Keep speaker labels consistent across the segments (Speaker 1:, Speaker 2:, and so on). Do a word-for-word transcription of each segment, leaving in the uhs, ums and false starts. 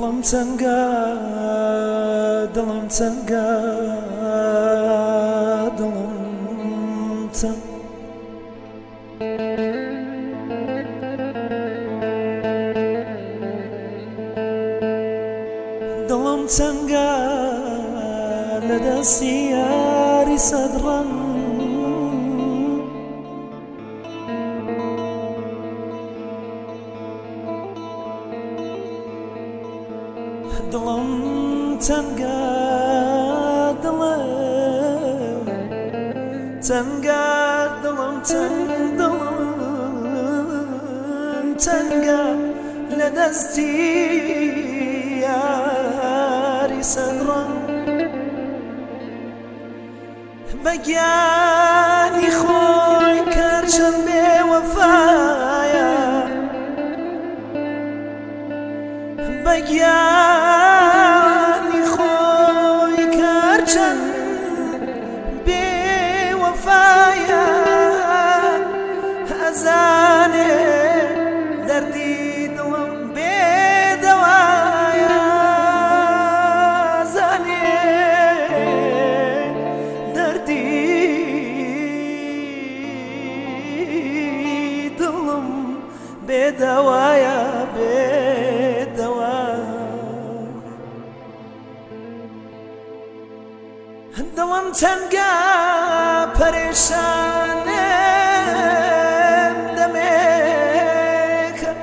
Speaker 1: دڵم چەنگە دڵم چەنگە دڵم چەنگ دڵم چەنگە لە دەستی یاری سەدڕەن دڵم چەنگە دڵم چەنگە دڵم چەنگ دڵم چەنگە لە دەستی یاری سەدڕەن بەگیانی خۆی کارچەند بێوەفایە بەگیانی خۆی کارچەند بێوەفایە ئەزانێ دەردی دڵم بێدەوایە ئەزانێ دەردی دڵم بێدەوایە دڵم چەنگە پەرێشانم دەمێکە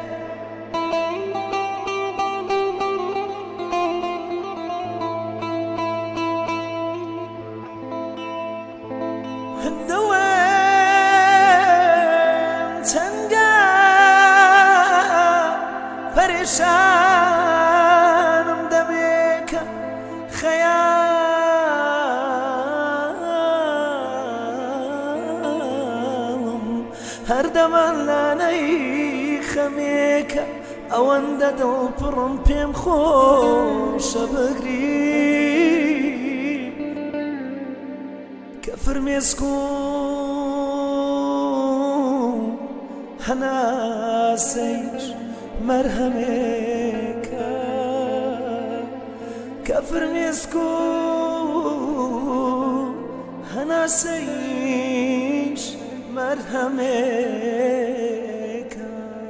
Speaker 1: دڵم چەنگە پەرێشانم دەمێکە خەیال هەردەمان لانەی خەمێکە ئەوەندە دڵپڕم پێم خۆشە بگری کە فرمێسک و هەناسەیش مەرهەمێکە کە فرمێسک و هەناسەیش مرهمێکە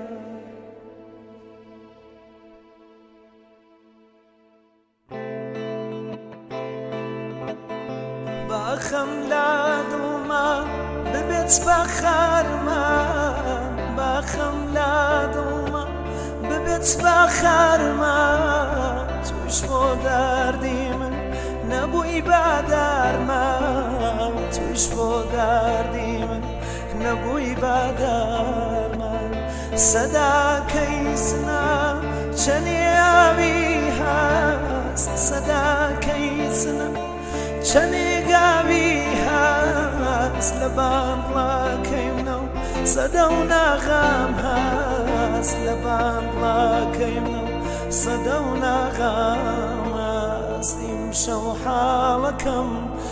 Speaker 1: باخەم لا دڵما ببێت باخارمان باخەم لا دڵما ببێت باخارمان توش بۆ دەردی من نەبووی بادارمان توش بۆ دەردی من نەبووی بادارمان سەداکەی سنا چەنێاوی هەست سەداکەی سنا چەنێگاوی هەست لە بامڵاکەی منە و سەدە و ناغام هەست لە بامڵاکەی منە و سەدە و ناغام هەست ئیمشەو حاڵەکەم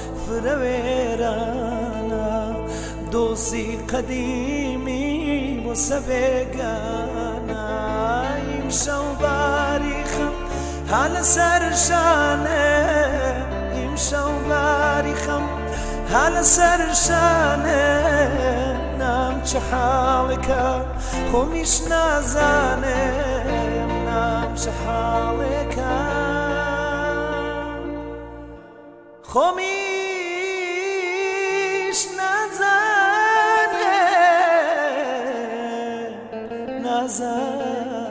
Speaker 1: فرەوێرانە دۆسی قەدیمی بۆ سەبێگانە ئیمشەو باریخەم ها لەسەر شانێ ئیمشەو باریخەم ها لەسەر شانێ نام چه حاڵێکە خۆمیش نازانێم نام چه حاڵێکە خۆمیش نازانێم نازانێم